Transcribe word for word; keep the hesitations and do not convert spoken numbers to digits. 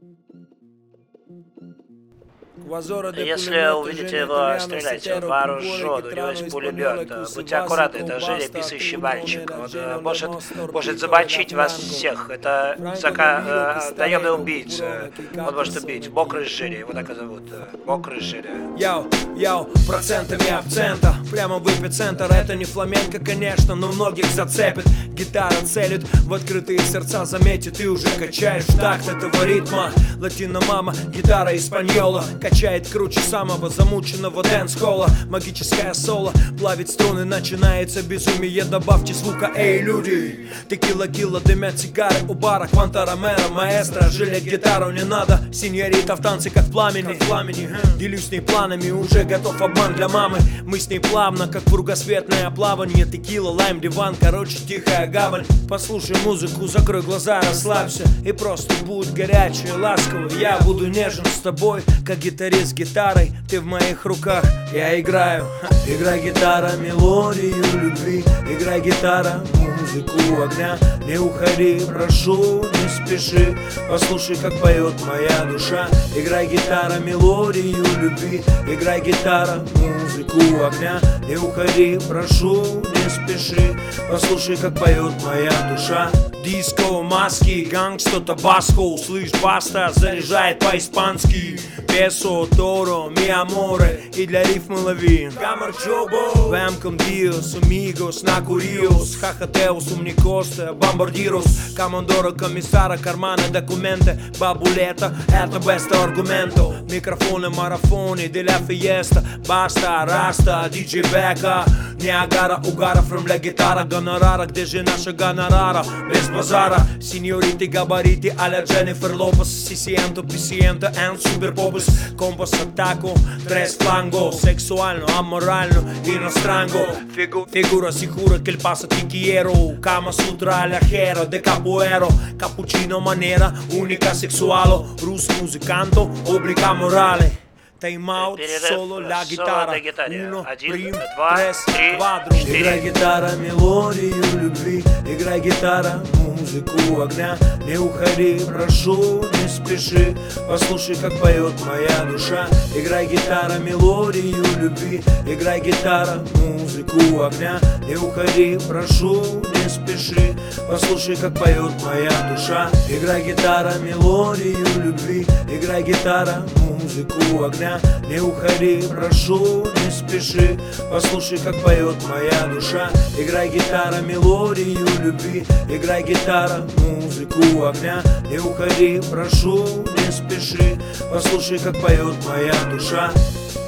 Если увидите его, стреляйте, он вооружен, у него есть пулемет. Будьте аккуратны, это желеписающий мальчик. Он э, может, может замочить вас всех. Это зака... э, наемный убийца. Он может убить. Мокрый жире, его так и зовут. Мокрый жире. Яу, яу, процентами акцента прямо в эпицентр. Это не фламенко, конечно, но многих зацепит. Гитара целит в открытые сердца, заметит, ты уже качаешь в такт этого ритма. Латино-мама, гитара испаньола качает круче самого замученного дэнс-холла. Магическое соло плавит струны, начинается безумие. Добавьте звука, эй, люди. Текила-килла, дымят сигары у бара. Квантаромеро, маэстро, жилет гитару не надо. Синьорита в танце, как в пламени, как в пламени. Делюсь с ней планами, уже готов обман для мамы. Мы с ней плавно, как кругосветное плавание. Текила, лайм, диван, короче, тихая гавань. Послушай музыку, закрой глаза, расслабься. И просто будь горячий, ласковый. Я буду нежен с тобой, как гитарист с гитарой. Ты в моих руках, я играю. Играй, гитара, мелодию любви. Играй, гитара, музыку огня. Не уходи, прошу, не спеши. Послушай, как поет моя душа. Играй, гитара, мелодию любви. Играй, гитара, музыку огня. Не уходи, прошу, не спеши. Послушай, как поет моя душа. Диско, маски, гангста, табаско. Слышь, баста, заряжает по-испански. Песо, торо, ми аморе. И для рифмы лови Камарчобо. Вемком диос, амигос, накуриос. Хахатеос, умникоста, бомбардирос. Командора, комиссара, карманы, документы. Бабулета, это беста аргументо. Микрофоны, марафоны, для фиеста. Баста, раста, диджей Бека. Ниагара, угара, фрэмля, гитара, гонорара. Где же наша гонорара? Без базара. Синьориты, габариты, а-ля Дженнифер Лопес. Сисиенто, писиенто, and супер попес. Компас, атаку, трес фланго. Сексуально, аморально, иностранго. Фигу, фигура сикура, che il passa ti quiero. Kama Sutra, la hero, de capoeiro. Cappuccino maniera, unica sexualo. Rus musicanto, obbliga morale. Тайм-аут, соло, ля гитара. Уно, прим, трес, квадро. Играй, гитара, мелодию любви. Играй, гитара, музыку огня. Не уходи, прошу, не спеши. Послушай, как поет моя душа. Играй, гитара, мелодию любви. Играй, гитара, музыку огня. Не уходи, прошу, не спеши. Послушай, как поет моя душа. Играй, гитара, мелодию любви. Играй, гитара, музыку огня. Не уходи, прошу, не спеши. Послушай, как поет моя душа. Играй, гитара, мелодию любви. Играй, гитара, музыку огня. Не уходи, прошу, не спеши. Послушай, как поет моя душа.